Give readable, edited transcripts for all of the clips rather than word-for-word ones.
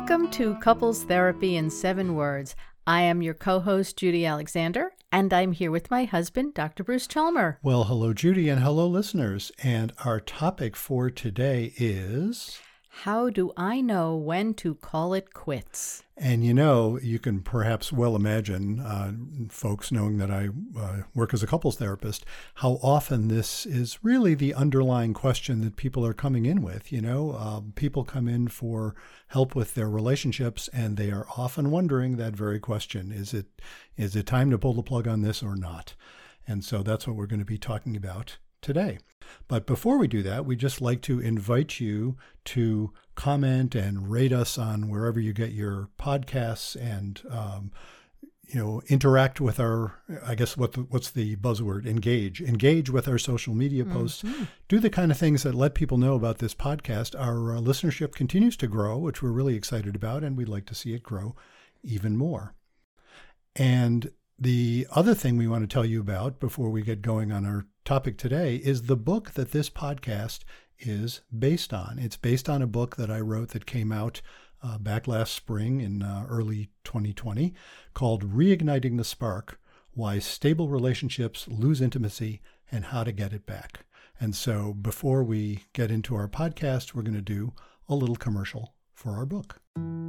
Welcome to Couples Therapy in 7 Words. I am your co-host, Judy Alexander, and I'm here with my husband, Dr. Bruce Chalmer. Well, hello, Judy, and hello, listeners. And our topic for today is... How do I know when to call it quits? And you can perhaps well imagine, folks knowing that I work as a couples therapist, how often this is really the underlying question that people are coming in with. People come in for help with their relationships, and they are often wondering that very question. Is it time to pull the plug on this or not? And so that's what we're going to be talking about today. But before we do that, we'd just like to invite you to comment and rate us on wherever you get your podcasts and, interact with our, I guess, what's the buzzword? Engage with our social media posts. Mm-hmm. Do the kind of things that let people know about this podcast. Our listenership continues to grow, which we're really excited about, and we'd like to see it grow even more. And the other thing we want to tell you about before we get going on our topic today is the book that this podcast is based on. It's based on a book that I wrote that came out back last spring in early 2020 called Reigniting the Spark: Why Stable Relationships Lose Intimacy and How to Get It Back. And so before we get into our podcast, we're going to do a little commercial for our book.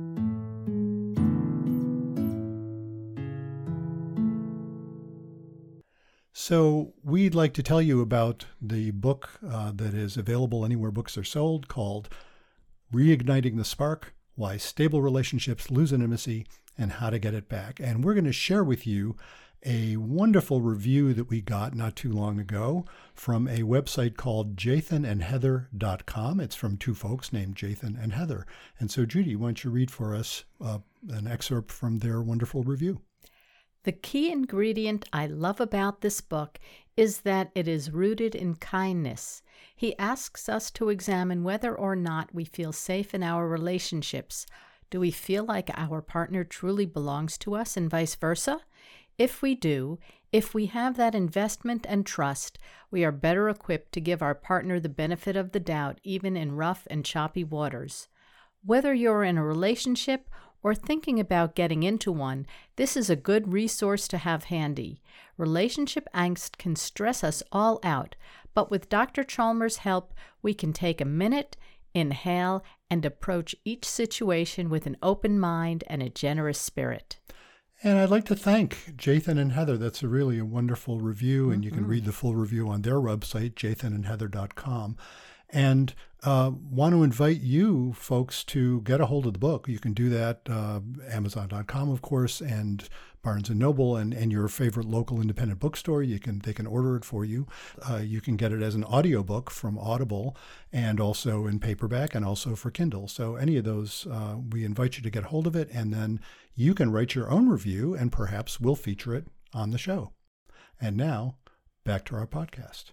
So we'd like to tell you about the book that is available anywhere books are sold called Reigniting the Spark: Why Stable Relationships Lose Intimacy and How to Get It Back. And we're going to share with you a wonderful review that we got not too long ago from a website called jathanandheather.com. It's from two folks named Jathan and Heather. And so, Judy, why don't you read for us an excerpt from their wonderful review? The key ingredient I love about this book is that it is rooted in kindness. He asks us to examine whether or not we feel safe in our relationships. Do we feel like our partner truly belongs to us and vice versa? If we do, if we have that investment and trust, we are better equipped to give our partner the benefit of the doubt even in rough and choppy waters. Whether you're in a relationship or thinking about getting into one, this is a good resource to have handy. Relationship angst can stress us all out, but with Dr. Chalmers' help, we can take a minute, inhale, and approach each situation with an open mind and a generous spirit. And I'd like to thank Jathan and Heather. That's really a wonderful review, and you can read the full review on their website, jathanandheather.com. And want to invite you folks to get a hold of the book. You can do that Amazon.com, of course, and Barnes & Noble and your favorite local independent bookstore. They can order it for you. You can get it as an audiobook from Audible and also in paperback and also for Kindle. So any of those, we invite you to get hold of it, and then you can write your own review and perhaps we'll feature it on the show. And now, back to our podcast.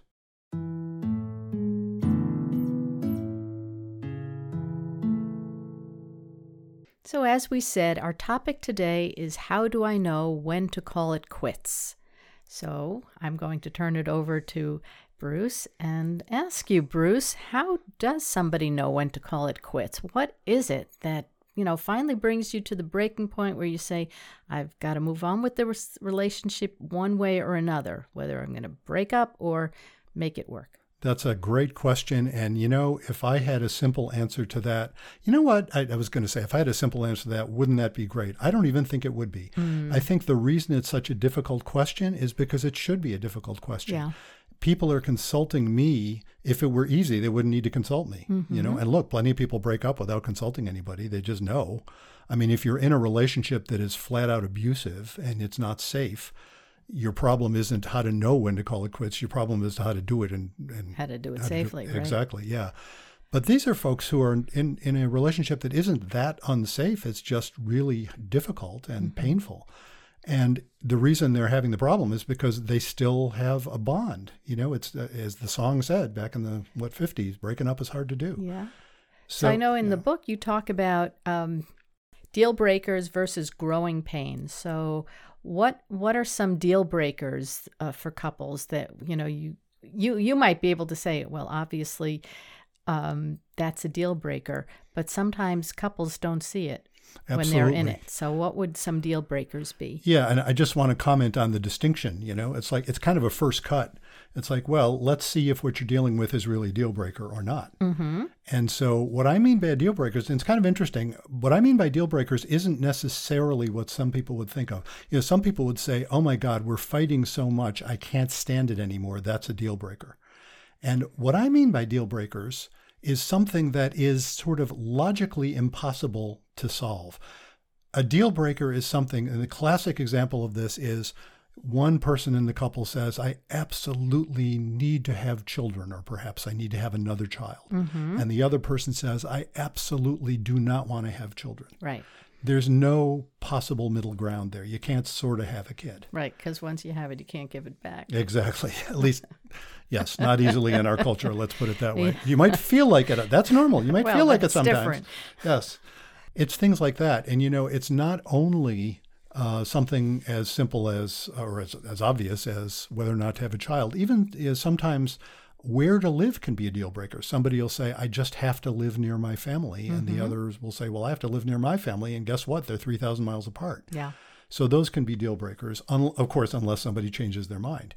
So as we said, our topic today is how do I know when to call it quits? So I'm going to turn it over to Bruce and ask you, Bruce, how does somebody know when to call it quits? What is it that, finally brings you to the breaking point where you say, I've got to move on with the relationship one way or another, whether I'm going to break up or make it work? That's a great question. And, if I had a simple answer to that, I was going to say, if I had a simple answer to that, wouldn't that be great? I don't even think it would be. I think the reason it's such a difficult question is because it should be a difficult question. Yeah. People are consulting me. If it were easy, they wouldn't need to consult me, and look, plenty of people break up without consulting anybody. They just know. I mean, if you're in a relationship that is flat out abusive and it's not safe, your problem isn't how to know when to call it quits. Your problem is how to do it and how to do it safely. Right? Exactly, yeah. But these are folks who are in a relationship that isn't that unsafe. It's just really difficult and painful. And the reason they're having the problem is because they still have a bond. It's as the song said back in the 50s, breaking up is hard to do. Yeah. So I know in the book you talk about deal breakers versus growing pains. So what are some deal breakers for couples that you might be able to say, well, obviously that's a deal breaker, but sometimes couples don't see it. when they're in it. So what would some deal breakers be? Yeah, and I just want to comment on the distinction. It's like it's kind of a first cut. It's like, well, let's see if what you're dealing with is really a deal breaker or not. Mm-hmm. And so what I mean by deal breakers, and it's kind of interesting, what I mean by deal breakers isn't necessarily what some people would think of. Some people would say, oh my God, we're fighting so much, I can't stand it anymore. That's a deal breaker. And what I mean by deal breakers is something that is sort of logically impossible to solve. A deal breaker is something, and the classic example of this is one person in the couple says, I absolutely need to have children, or perhaps I need to have another child. Mm-hmm. And the other person says, I absolutely do not want to have children. Right. There's no possible middle ground there. You can't sort of have a kid. Right, because once you have it, you can't give it back. Exactly. At least, yes, not easily in our culture, let's put it that way. Yeah. You might feel like it. That's normal. You might feel like it sometimes. Different. Yes. It's things like that. And, it's not only something as simple as, or as obvious as whether or not to have a child. Even sometimes where to live can be a deal breaker. Somebody will say, I just have to live near my family. And the others will say, well, I have to live near my family. And guess what? They're 3,000 miles apart. Yeah. So those can be deal breakers, of course, unless somebody changes their mind.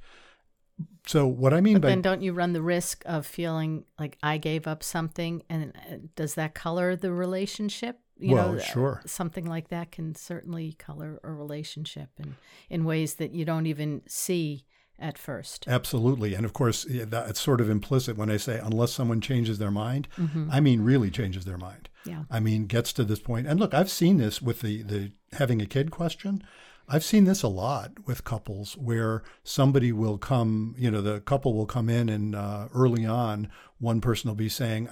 So what I mean but by... then don't you run the risk of feeling like I gave up something, and does that color the relationship? Sure. Something like that can certainly color a relationship in ways that you don't even see at first. Absolutely. And of course, it's sort of implicit when I say unless someone changes their mind, I mean really changes their mind. Yeah. I mean gets to this point. And look, I've seen this with the having a kid question. I've seen this a lot with couples where somebody will come, the couple will come in and early on, one person will be saying,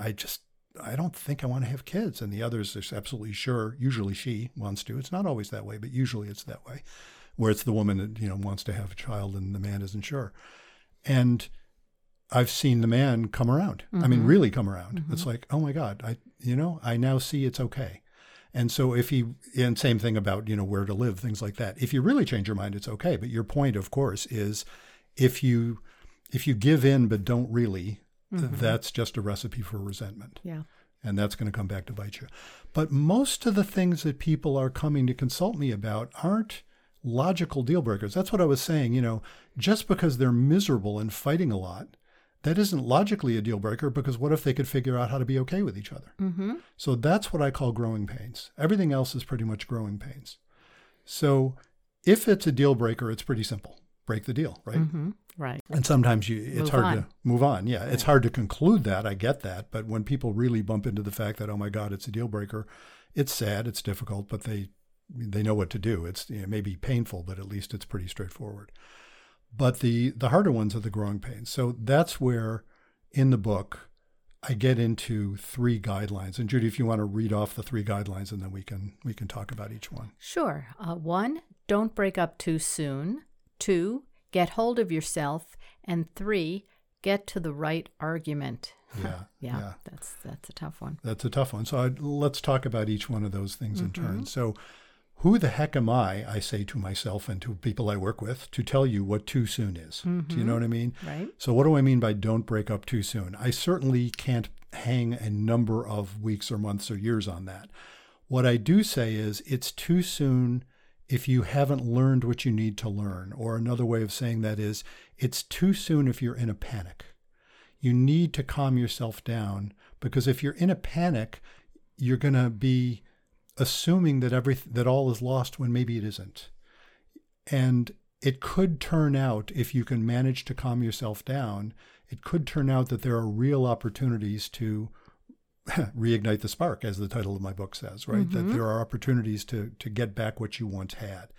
I don't think I want to have kids. And the others is absolutely sure. Usually she wants to. It's not always that way, but usually it's that way, where it's the woman that, wants to have a child and the man isn't sure. And I've seen the man come around. I mean, really come around. It's like, oh my God, I now see it's okay. And so and same thing about, where to live, things like that. If you really change your mind, it's okay. But your point, of course, is if you give in but don't really, that's just a recipe for resentment. Yeah. And that's going to come back to bite you. But most of the things that people are coming to consult me about aren't logical deal breakers. That's what I was saying, just because they're miserable and fighting a lot, that isn't logically a deal breaker, because what if they could figure out how to be okay with each other? Mm-hmm. So that's what I call growing pains. Everything else is pretty much growing pains. So if it's a deal breaker, it's pretty simple. Break the deal, right? Mm-hmm. Right. And sometimes it's hard to move on. Yeah, right. It's hard to conclude that. I get that. But when people really bump into the fact that, oh my God, it's a deal breaker, it's sad, it's difficult, but they know what to do. It's it may be painful, but at least it's pretty straightforward. But the harder ones are the growing pains. So that's where in the book I get into 3 guidelines. And Judy, if you want to read off the 3 guidelines, and then we can talk about each one. Sure. 1, don't break up too soon. 2, get hold of yourself. And 3, get to the right argument. Yeah. That's a tough one. That's a tough one. So let's talk about each one of those things in turn. So who the heck am I say to myself and to people I work with, to tell you what too soon is? Do you know what I mean? Right. So what do I mean by don't break up too soon? I certainly can't hang a number of weeks or months or years on that. What I do say is it's too soon if you haven't learned what you need to learn. Or another way of saying that is it's too soon if you're in a panic. You need to calm yourself down, because if you're in a panic, you're going to be assuming that all is lost when maybe it isn't. And it could turn out, if you can manage to calm yourself down, it could turn out that there are real opportunities to reignite the spark, as the title of my book says, right? That there are opportunities to get back what you once had.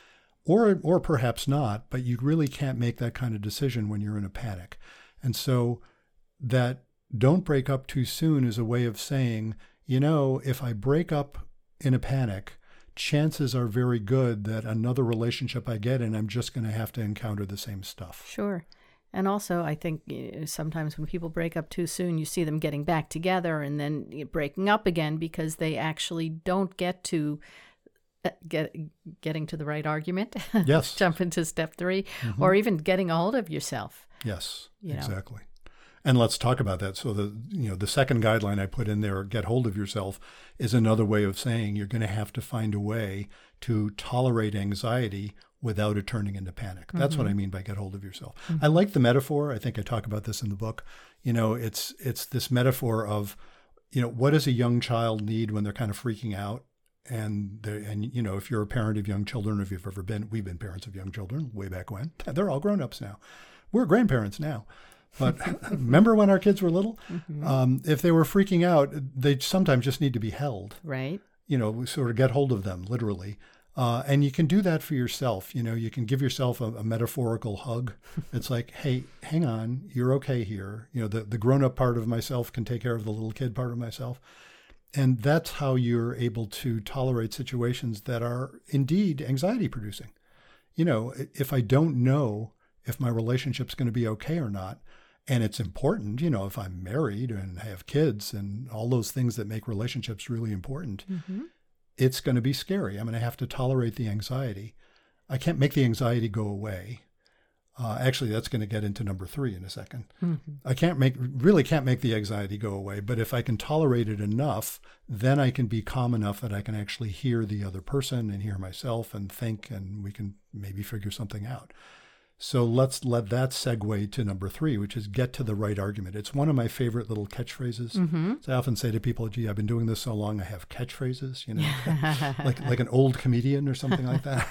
Or perhaps not, but you really can't make that kind of decision when you're in a panic. And so that don't break up too soon is a way of saying, if I break up in a panic, chances are very good that another relationship I get in, I'm just going to have to encounter the same stuff. Sure. And also, I think sometimes when people break up too soon, you see them getting back together and then breaking up again because they actually don't get to getting to the right argument. Yes. Jump into step 3, or even getting a hold of yourself. Yes, exactly. And let's talk about that. So the second guideline I put in there, get hold of yourself, is another way of saying you're going to have to find a way to tolerate anxiety without it turning into panic. That's what I mean by get hold of yourself. I like the metaphor. I think I talk about this in the book. It's this metaphor of, what does a young child need when they're kind of freaking out? And if you're a parent of young children, if you've ever been, we've been parents of young children way back when. They're all grown-ups now. We're grandparents now. But remember when our kids were little? If they were freaking out, they sometimes just need to be held. Right. Sort of get hold of them, literally. And you can do that for yourself. You can give yourself a metaphorical hug. It's like, hey, hang on, you're okay here. The grown-up part of myself can take care of the little kid part of myself. And that's how you're able to tolerate situations that are indeed anxiety producing. If I don't know if my relationship's going to be okay or not, and it's important, if I'm married and have kids and all those things that make relationships really important, it's going to be scary. I'm going to have to tolerate the anxiety. I can't make the anxiety go away. Actually, that's going to get into number 3 in a second. I really can't make the anxiety go away, but if I can tolerate it enough, then I can be calm enough that I can actually hear the other person and hear myself and think, and we can maybe figure something out. So let's let that segue to number 3, which is get to the right argument. It's one of my favorite little catchphrases. So I often say to people, gee, I've been doing this so long, I have catchphrases, like an old comedian or something like that,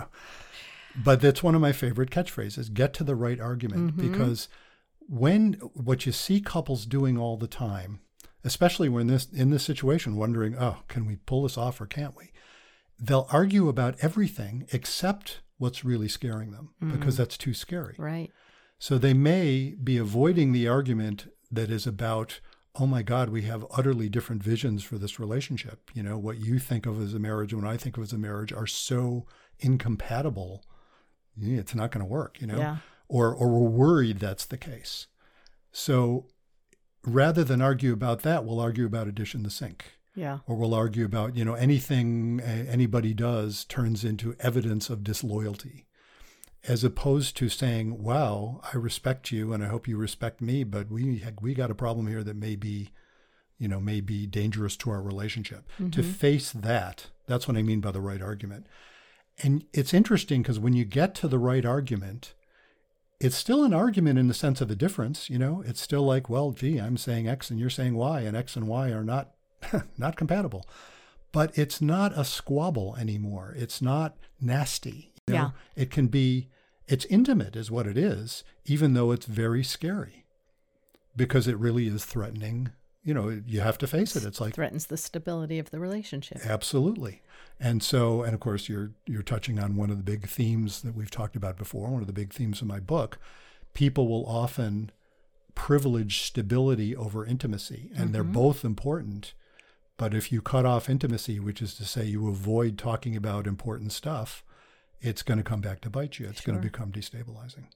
But that's one of my favorite catchphrases, get to the right argument, because what you see couples doing all the time, especially when in this situation, wondering, oh, can we pull this off or can't we? They'll argue about everything except what's really scaring them, because that's too scary. Right. So they may be avoiding the argument that is about, oh my God, we have utterly different visions for this relationship. What you think of as a marriage and what I think of as a marriage are so incompatible. It's not going to work, Yeah. or we're worried that's the case. So rather than argue about that, we'll argue about a dish in the sink. Yeah. Or we'll argue about, anything anybody does turns into evidence of disloyalty, as opposed to saying, wow, I respect you and I hope you respect me, but we got a problem here that may be dangerous to our relationship. To face that's what I mean by the right argument. And it's interesting because when you get to the right argument, it's still an argument in the sense of a difference. It's still like, well, gee, I'm saying X and you're saying Y, and X and Y are not compatible. But it's not a squabble anymore. It's not nasty. Yeah. It's intimate is what it is, even though it's very scary, because it really is threatening. You have to face it. It's like threatens the stability of the relationship. Absolutely. And of course, you're touching on one of the big themes that we've talked about before, one of the big themes of my book. People will often privilege stability over intimacy, and they're both important. But if you cut off intimacy, which is to say you avoid talking about important stuff, it's going to come back to bite you. It's going to become destabilizing.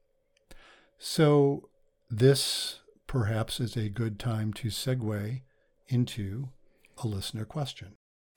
So this perhaps is a good time to segue into a listener question.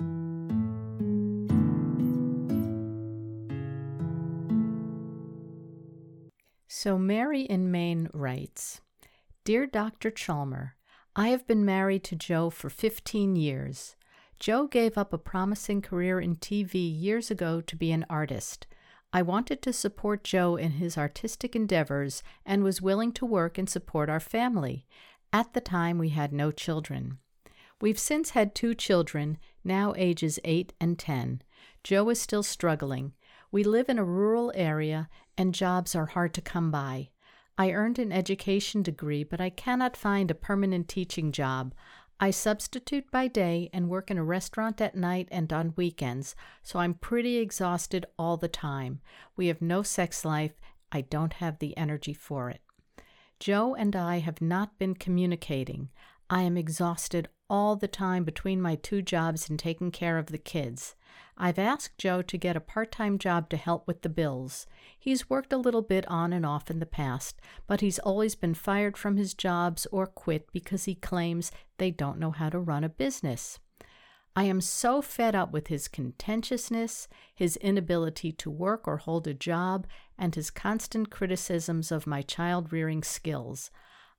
So Mary in Maine writes, Dear Dr. Chalmer, I have been married to Joe for 15 years. Joe gave up a promising career in TV years ago to be an artist. I wanted to support Joe in his artistic endeavors and was willing to work and support our family. At the time, we had no children. We've since had 2 children, now ages 8 and 10. Joe is still struggling. We live in a rural area, and jobs are hard to come by. I earned an education degree, but I cannot find a permanent teaching job. I substitute by day and work in a restaurant at night and on weekends, so I'm pretty exhausted all the time. We have no sex life. I don't have the energy for it. Joe and I have not been communicating. I am exhausted all the time between my 2 jobs and taking care of the kids. I've asked Joe to get a part-time job to help with the bills. He's worked a little bit on and off in the past, but he's always been fired from his jobs or quit because he claims they don't know how to run a business. I am so fed up with his contentiousness, his inability to work or hold a job, and his constant criticisms of my child-rearing skills.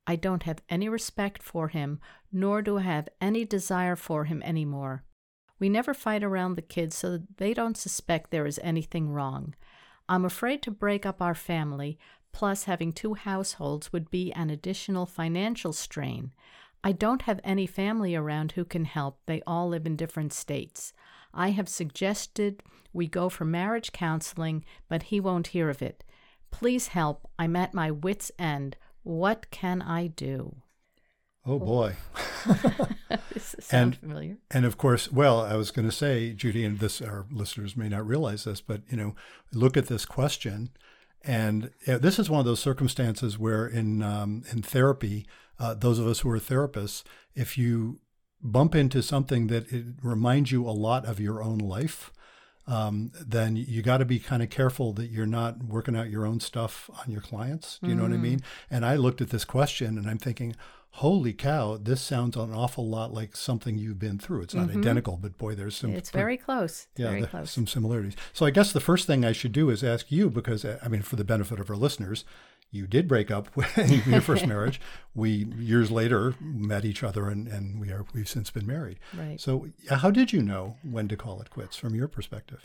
I don't have any respect for him, nor do I have any desire for him anymore. We never fight around the kids so that they don't suspect there is anything wrong. I'm afraid to break up our family, plus having 2 households would be an additional financial strain. I don't have any family around who can help. They all live in different states. I have suggested we go for marriage counseling, but he won't hear of it. Please help. I'm at my wit's end. What can I do? Oh, boy. Does this sound familiar? And of course, well, I was going to say, Judy, and this, our listeners may not realize this, but, look at this question. And this is one of those circumstances where in therapy, those of us who are therapists, if you bump into something that it reminds you a lot of your own life, then you got to be kind of careful that you're not working out your own stuff on your clients. Do you know what I mean? And I looked at this question and I'm thinking, holy cow, this sounds an awful lot like something you've been through. It's not identical, but boy, there's some... It's very close. It's very close. Some similarities. So I guess the first thing I should do is ask you, because, for the benefit of our listeners, you did break up in your first marriage. We, years later, met each other and we've since been married. Right. So how did you know when to call it quits from your perspective?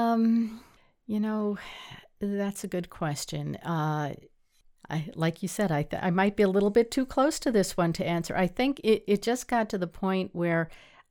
That's a good question. Like you said, I might be a little bit too close to this one to answer. I think it just got to the point where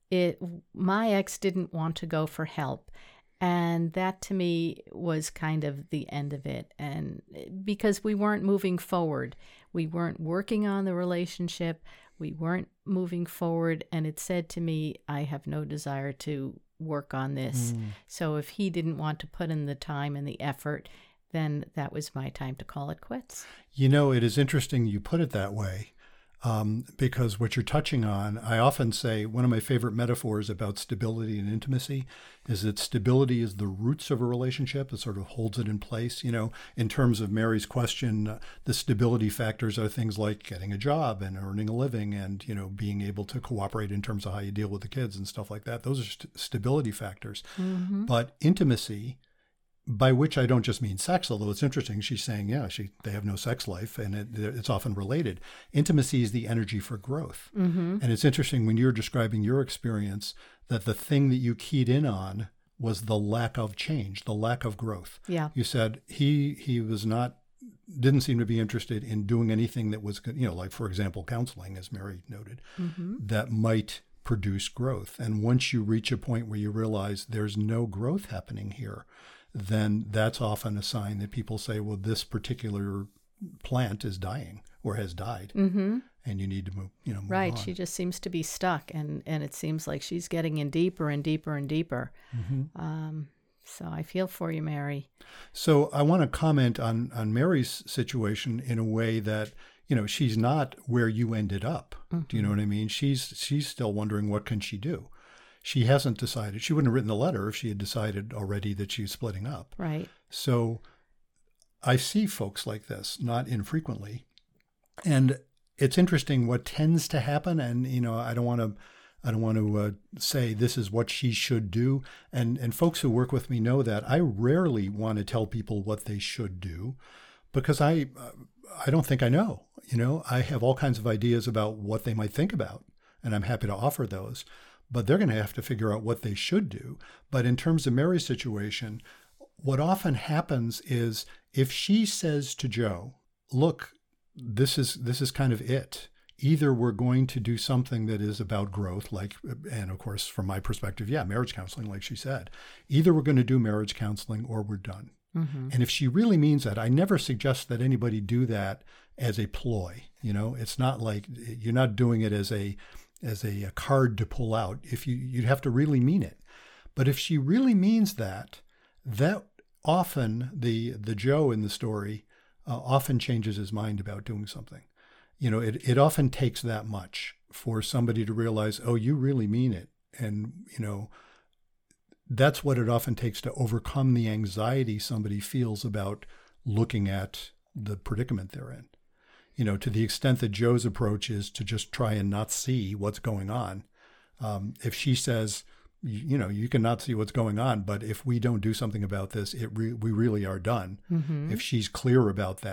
my ex didn't want to go for help. And that to me was kind of the end of it. And because we weren't moving forward, we weren't working on the relationship, we weren't moving forward. And it said to me, I have no desire to work on this. So if he didn't want to put in the time and the effort, then that was my time to call it quits. It is interesting you put it that way, because what you're touching on, I often say one of my favorite metaphors about stability and intimacy is that stability is the roots of a relationship. It sort of holds it in place. In terms of Mary's question, the stability factors are things like getting a job and earning a living and, being able to cooperate in terms of how you deal with the kids and stuff like that. Those are stability factors. But intimacy, by which I don't just mean sex, although it's interesting. She's saying, they have no sex life, and it's often related. Intimacy is the energy for growth. And it's interesting when you're describing your experience that the thing that you keyed in on was the lack of change, the lack of growth. Yeah. You said he was didn't seem to be interested in doing anything that was, like, for example, counseling, as Mary noted, that might produce growth. And once you reach a point where you realize there's no growth happening here, then that's often a sign that people say, well, this particular plant is dying or has died, and you need to move right. on. She just seems to be stuck, and it seems like she's getting in deeper and deeper and deeper. So I feel for you, Mary. So I want to comment on Mary's situation in a way that, she's not where you ended up. Do you know what I mean? She's still wondering, what can she do? She hasn't decided. She wouldn't have written the letter if she had decided already that she's splitting up. Right. So I see folks like this, not infrequently. And it's interesting what tends to happen. And, I don't want to say this is what she should do. And folks who work with me know that I rarely want to tell people what they should do, because I don't think I know. I have all kinds of ideas about what they might think about, and I'm happy to offer those. But they're going to have to figure out what they should do. But in terms of Mary's situation, what often happens is if she says to Joe, look, this is kind of it. Either we're going to do something that is about growth, and of course, from my perspective, marriage counseling, like she said. Either we're going to do marriage counseling or we're done. And if she really means that, I never suggest that anybody do that as a ploy. It's not like you're not doing it as a card to pull out. If you'd have to really mean it. But if she really means that often the Joe in the story often changes his mind about doing something. It often takes that much for somebody to realize, oh, you really mean it. And, that's what it often takes to overcome the anxiety somebody feels about looking at the predicament they're in. To the extent that Joe's approach is to just try and not see what's going on. If she says, you can not see what's going on, but if we don't do something about this, we really are done. If she's clear about that,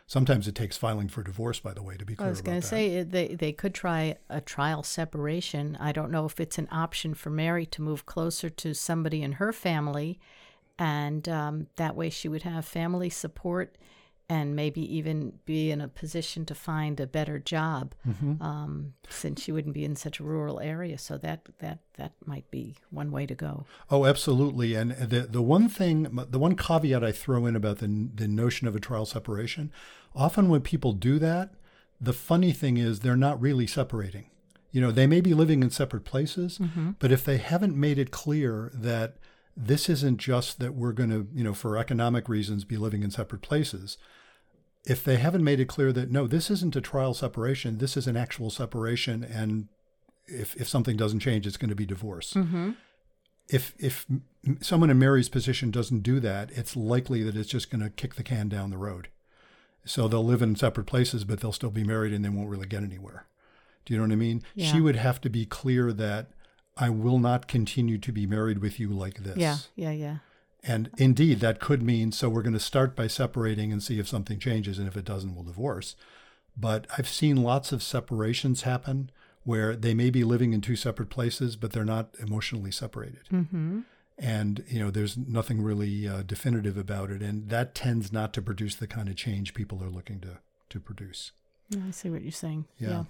Sometimes it takes filing for divorce, by the way, to be clear I was going to say they could try a trial separation. I don't know if it's an option for Mary to move closer to somebody in her family, and that way she would have family support and maybe even be in a position to find a better job, since she wouldn't be in such a rural area. So that might be one way to go. Oh, absolutely. And the one caveat I throw in about the notion of a trial separation, often when people do that, the funny thing is they're not really separating. They may be living in separate places, but if they haven't made it clear that this isn't just that we're going to, for economic reasons, be living in separate places. If they haven't made it clear that, no, this isn't a trial separation, this is an actual separation, and if something doesn't change, it's going to be divorce. If someone in Mary's position doesn't do that, it's likely that it's just going to kick the can down the road. So they'll live in separate places, but they'll still be married and they won't really get anywhere. Do you know what I mean? Yeah. She would have to be clear that I will not continue to be married with you like this. Yeah. And indeed, that could mean, so we're going to start by separating and see if something changes, and if it doesn't, we'll divorce. But I've seen lots of separations happen where they may be living in two separate places, but they're not emotionally separated. And, there's nothing really definitive about it. And that tends not to produce the kind of change people are looking to produce. I see what you're saying. Yeah.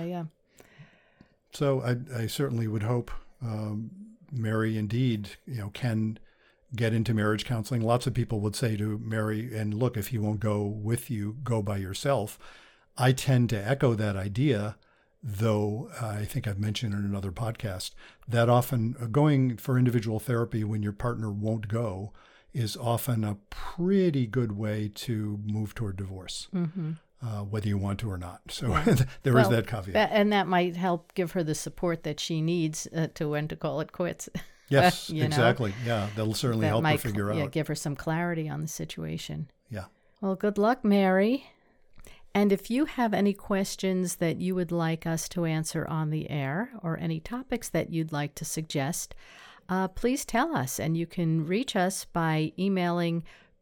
So I certainly would hope Mary indeed, can get into marriage counseling. Lots of people would say to Mary, and look, if he won't go with you, go by yourself. I tend to echo that idea, though I think I've mentioned in another podcast that often going for individual therapy when your partner won't go is often a pretty good way to move toward divorce. Whether you want to or not. So there is that caveat. And that might help give her the support that she needs to when to call it quits. Yes, exactly. Yeah, that'll certainly help her figure out. Give her some clarity on the situation. Yeah. Well, good luck, Mary. And if you have any questions that you would like us to answer on the air or any topics that you'd like to suggest, please tell us. And you can reach us by emailing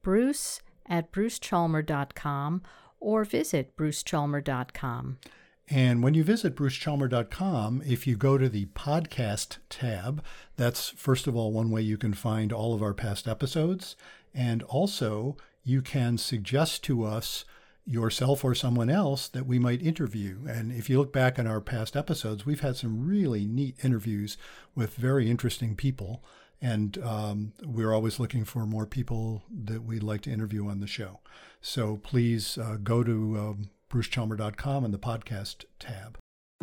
bruce@brucechalmer.com or visit brucechalmer.com. And when you visit brucechalmer.com, if you go to the podcast tab, that's first of all one way you can find all of our past episodes. And also you can suggest to us yourself or someone else that we might interview. And if you look back on our past episodes, we've had some really neat interviews with very interesting people. And we're always looking for more people that we'd like to interview on the show. So please go to brucechalmer.com and the podcast tab.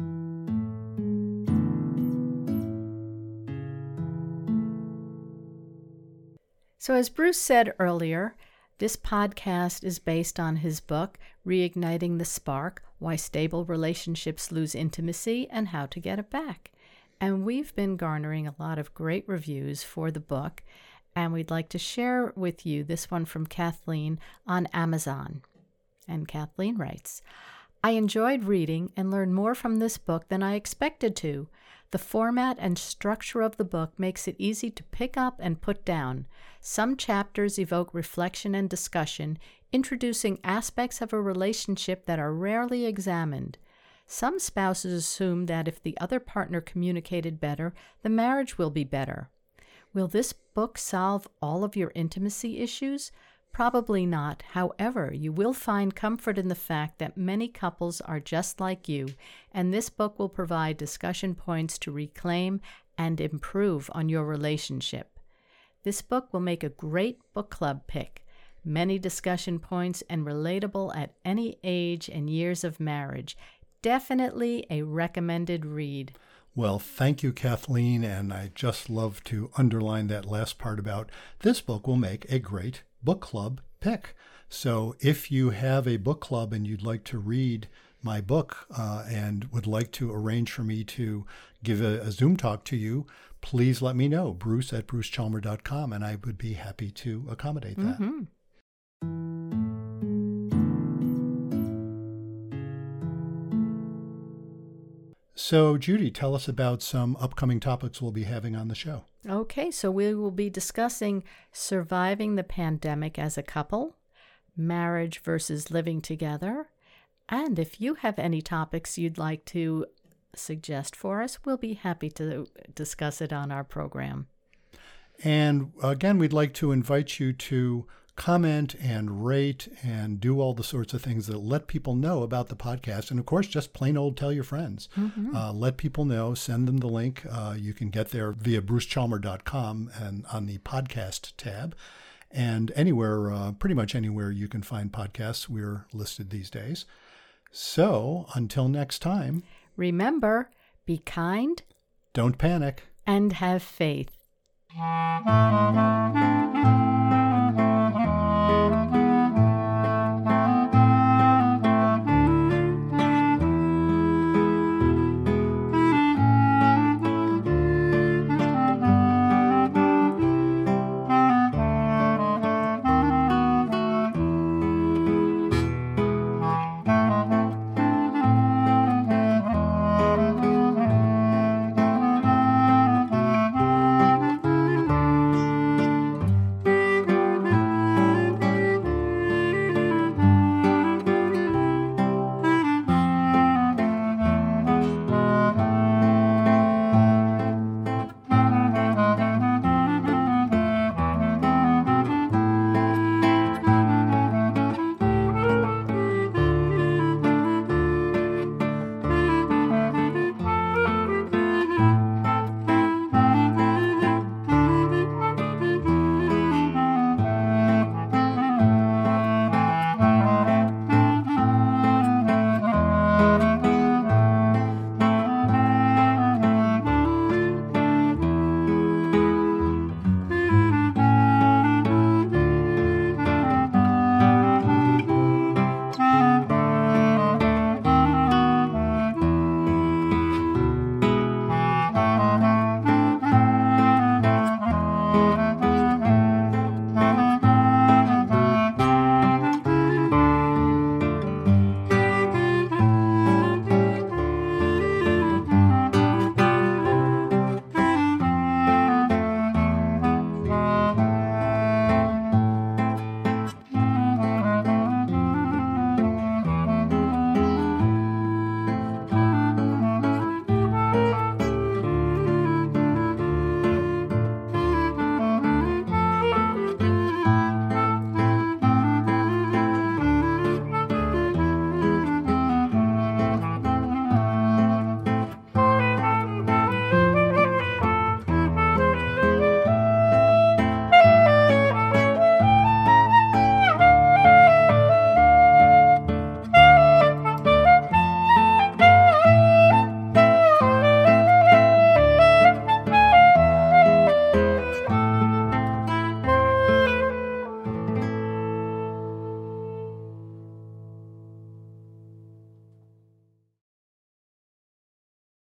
So as Bruce said earlier, this podcast is based on his book, Reigniting the Spark, Why Stable Relationships Lose Intimacy and How to Get It Back. And we've been garnering a lot of great reviews for the book, and we'd like to share with you this one from Kathleen on Amazon. And Kathleen writes, I enjoyed reading and learned more from this book than I expected to. The format and structure of the book makes it easy to pick up and put down. Some chapters evoke reflection and discussion, introducing aspects of a relationship that are rarely examined. Some spouses assume that if the other partner communicated better, the marriage will be better. Will this book solve all of your intimacy issues? Probably not. However, you will find comfort in the fact that many couples are just like you, and this book will provide discussion points to reclaim and improve on your relationship. This book will make a great book club pick. Many discussion points and relatable at any age and years of marriage. Definitely a recommended read. Well, thank you, Kathleen, and I just love to underline that last part about this book will make a great book club pick. So if you have a book club and you'd like to read my book and would like to arrange for me to give a Zoom talk to you, please let me know, bruce@brucechalmer.com, and I would be happy to accommodate that. So, Judy, tell us about some upcoming topics we'll be having on the show. Okay, so we will be discussing surviving the pandemic as a couple, marriage versus living together. And if you have any topics you'd like to suggest for us, we'll be happy to discuss it on our program. And again, we'd like to invite you to comment and rate and do all the sorts of things that let people know about the podcast. And of course, just plain old tell your friends. Let people know, send them the link. You can get there via brucechalmer.com and on the podcast tab. And anywhere, pretty much anywhere you can find podcasts, we're listed these days. So until next time, remember, be kind, don't panic, and have faith.